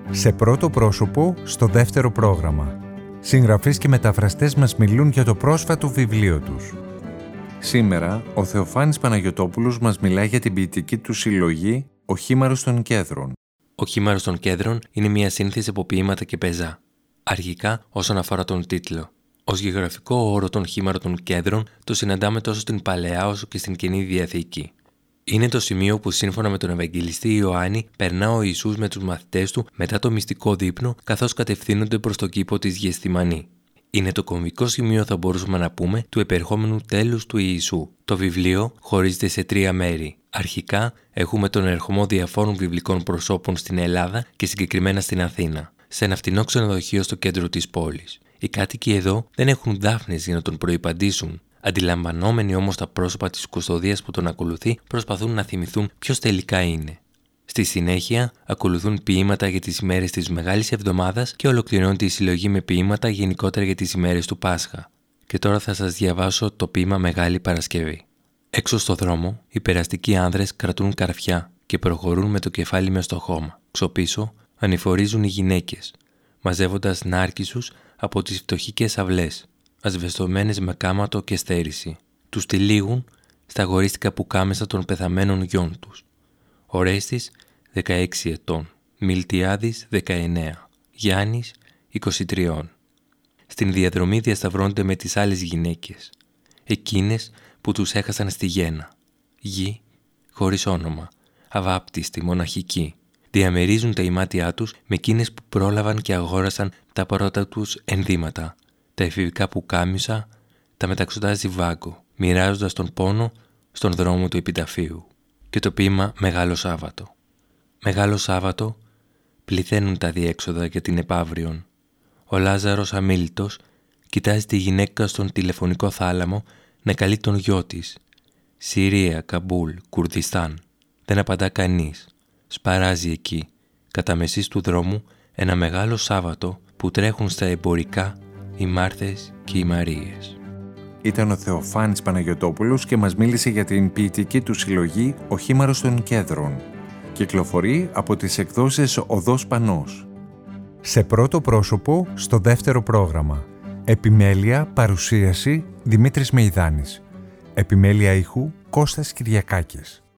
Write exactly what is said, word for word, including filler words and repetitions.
Σε πρώτο πρόσωπο, στο δεύτερο πρόγραμμα. Συγγραφείς και μεταφραστές μας μιλούν για το πρόσφατο βιβλίο τους. Σήμερα, ο Θεοφάνης Παναγιωτόπουλος μας μιλάει για την ποιητική του συλλογή «Ο Χήμαρος των Κέδρων». Ο Χήμαρος των Κέδρων είναι μια σύνθεση από ποίηματα και πεζά. Αρχικά, όσον αφορά τον τίτλο. Ως γεωγραφικό όρο των Χήμαρο των Κέδρων το συναντάμε τόσο στην Παλαιά όσο και στην Καινή Διαθήκη. Είναι το σημείο που σύμφωνα με τον Ευαγγελιστή Ιωάννη περνά ο Ιησούς με τους μαθητές του μετά το μυστικό δείπνο καθώς κατευθύνονται προς το κήπο της Γεθσημανή. Είναι το κομβικό σημείο, θα μπορούσαμε να πούμε, του επερχόμενου τέλους του Ιησού. Το βιβλίο χωρίζεται σε τρία μέρη. Αρχικά έχουμε τον ερχομό διαφόρων βιβλικών προσώπων στην Ελλάδα και συγκεκριμένα στην Αθήνα, σε ένα φτηνό ξενοδοχείο στο κέντρο της πόλης. Οι κάτοικοι εδώ δεν έχουν δάφνες για να τον προϋπαντήσουν. Αντιλαμβανόμενοι όμως τα πρόσωπα της κουστοδείας που τον ακολουθεί, προσπαθούν να θυμηθούν ποιος τελικά είναι. Στη συνέχεια, ακολουθούν ποίηματα για τις ημέρες της Μεγάλης Εβδομάδας και ολοκληρώνεται η συλλογή με ποίηματα γενικότερα για τις ημέρες του Πάσχα. Και τώρα θα σας διαβάσω το ποίημα Μεγάλη Παρασκευή. Έξω στο δρόμο, οι περαστικοί άνδρες κρατούν καρφιά και προχωρούν με το κεφάλι μες στο χώμα. Ξοπίσω, ανηφορίζουν οι γυναίκες, μαζεύοντας νάρκισσους από τις φτωχικές αυλές, ασβεστομένες με κάματο και στέρηση. Τους τυλίγουν στα γορίστικα πουκάμεσα των πεθαμένων γιών τους. Ορέστης, δεκαέξι ετών. Μιλτιάδης, δεκαεννέα. Γιάννης, είκοσι τρία. Στην διαδρομή διασταυρώνονται με τις άλλες γυναίκες, εκείνες που τους έχασαν στη γέννα. Γη, χωρίς όνομα, αβάπτιστη, μοναχική. Διαμερίζουν τα ημάτια τους με εκείνες που πρόλαβαν και αγόρασαν τα πρώτα τους ενδύματα, τα εφηβικά πουκάμισα, τα μεταξωτάζει βάγκο, μοιράζοντας τον πόνο στον δρόμο του επιταφείου. Και το ποίημα Μεγάλο Σάββατο. Μεγάλο Σάββατο πληθαίνουν τα διέξοδα για την επαύριον. Ο Λάζαρος αμίλητος κοιτάζει τη γυναίκα στον τηλεφωνικό θάλαμο να καλεί τον γιο της. Συρία, Καμπούλ, Κουρδιστάν. Δεν απαντά κανείς. Σπαράζει εκεί, κατά μεσής του δρόμου, ένα μεγάλο Σάββατο που τρέχουν στα εμπορικά οι Μάρθες και οι Μαρίες. Ήταν ο Θεοφάνης Παναγιωτόπουλος και μας μίλησε για την ποιητική του συλλογή «Ο Χήμαρος των Κέδρων». Κυκλοφορεί από τις εκδόσεις Οδός Πανός. Σε πρώτο πρόσωπο, στο δεύτερο πρόγραμμα. Επιμέλεια, παρουσίαση, Δημήτρης Μεϊδάνης. Επιμέλεια ήχου, Κώστας Κυριακάκης.